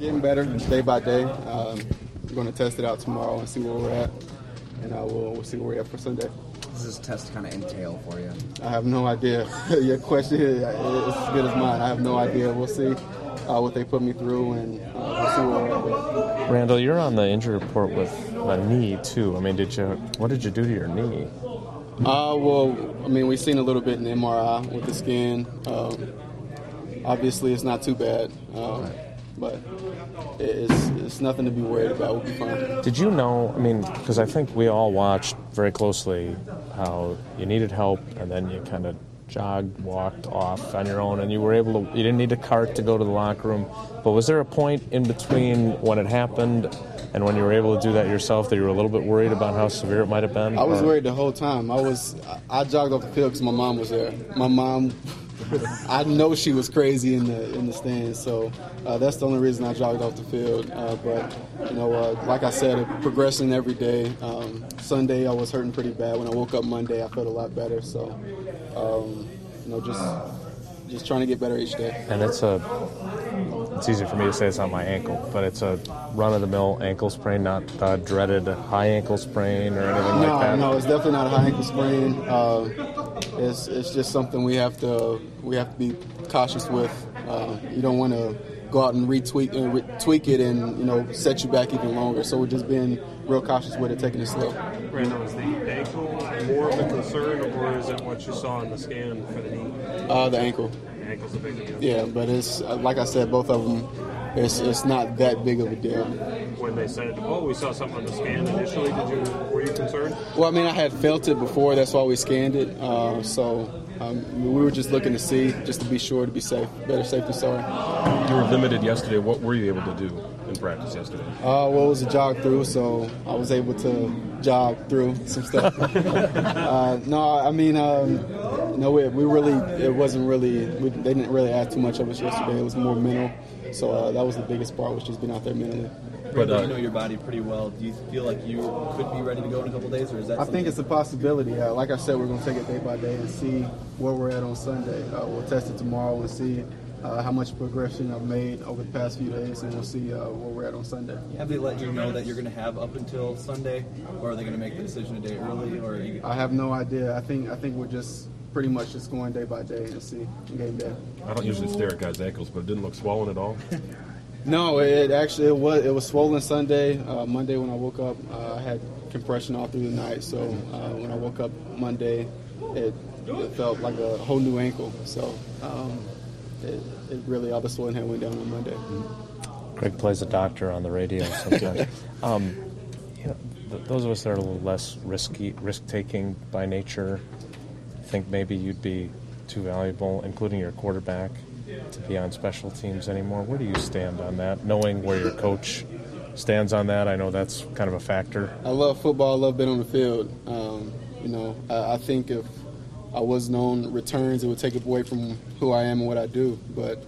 Getting better day by day. We're going to test it out tomorrow and see where we're at, and we'll see where we're at for Sunday. What does this test kind of entail for you? I have no idea. Your question is as good as mine. I have no idea. We'll see what they put me through, and we'll see where we're at. Randall, you're on the injury report with a knee too. I mean, what did you do to your knee? We've seen a little bit in the MRI with the scan. Obviously, it's not too bad, but it's nothing to be worried about. We'll be fine. Did you know, because I think we all watched very closely how you needed help, and then you kind of walked off on your own, and you didn't need a cart to go to the locker room. But was there a point in between when it happened and when you were able to do that yourself that you were a little bit worried about how severe it might have been? I was worried the whole time. I jogged off the field because my mom was there. My mom, I know she was crazy in the stands, so that's the only reason I jogged off the field. But like I said, progressing every day. Sunday I was hurting pretty bad. When I woke up Monday, I felt a lot better. So, just trying to get better each day. And it's easy for me to say it's not my ankle, but it's a run-of-the-mill ankle sprain, not the dreaded high ankle sprain or anything like that. No, it's definitely not a high ankle sprain. It's just something we have to be cautious with. You don't want to go out and tweak it and set you back even longer. So we're just being real cautious with it, taking it slow. Randall, is the ankle more of a concern, or is it what you saw in the scan for the knee? The ankle. The ankle's a big deal. Yeah, but it's like I said, both of them. It's not that big of a deal. When they said, we saw something on the scan initially, were you concerned? Well, I had felt it before. That's why we scanned it. We were just looking to see, just to be sure, to be safe. Better safe than sorry. You were limited yesterday. What were you able to do in practice yesterday? It was a jog through, so I was able to jog through some stuff. They didn't really add too much of us yesterday. It was more mental. So that was the biggest part, was just being out there mentally. But you know your body pretty well. Do you feel like you could be ready to go in a couple of days, or is that? I think it's a possibility. Like I said, we're going to take it day by day and see where we're at on Sunday. We'll test it tomorrow and see how much progression I've made over the past few days, and we'll see where we're at on Sunday. Have they let you know that you're going to have up until Sunday, or are they going to make the decision a day early? Or I have no idea. I think we're just pretty much just going day by day and see game day. I don't usually stare at guys' ankles, but it didn't look swollen at all. No, it was swollen Sunday. Monday when I woke up, I had compression all through the night. So when I woke up Monday, it felt like a whole new ankle. So it really, all the swelling had went down on Monday. Greg plays a doctor on the radio sometimes. Those of us that are a little less risk-taking by nature, think maybe you'd be too valuable, including your quarterback, to be on special teams anymore. Where do you stand on that, knowing where your coach stands on that? I know that's kind of a factor. I love football. I love being on the field. I think if I was known returns, it would take away from who I am and what I do. But,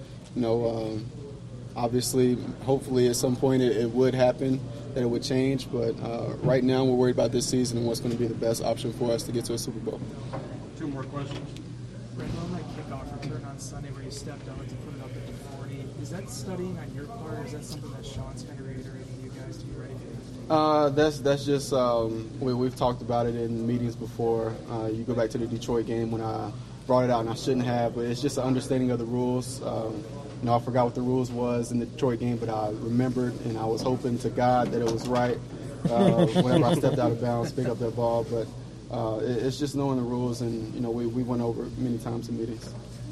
obviously, hopefully at some point it would happen, that it would change. But right now we're worried about this season and what's going to be the best option for us to get to a Super Bowl. Two more questions. Randall, on that kickoff return on Sunday where you stepped out to put it up at the 40, is that studying on your part, or is that something that Sean's kind of reiterating to you guys to be ready for? That's just we've talked about it in meetings before. You go back to the Detroit game when I brought it out, and I shouldn't have, but it's just an understanding of the rules. I forgot what the rules was in the Detroit game, but I remembered, and I was hoping to God that it was right whenever I stepped out of bounds, pick up that ball. But it's just knowing the rules, and we went over it many times in meetings.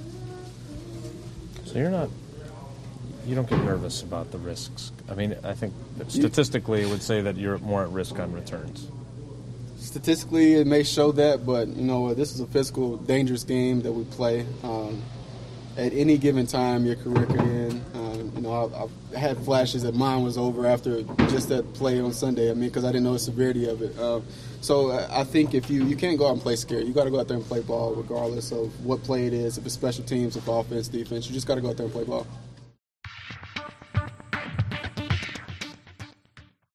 So you don't get nervous about the risks. I think that statistically it would say that you're more at risk on returns. Statistically, it may show that, but this is a physical, dangerous game that we play. At any given time, your career could end. I've had flashes that mine was over after just that play on Sunday. Because I didn't know the severity of it. So I think if you can't go out and play scared. You got to go out there and play ball, regardless of what play it is. If it's special teams, if offense, defense, you just got to go out there and play ball.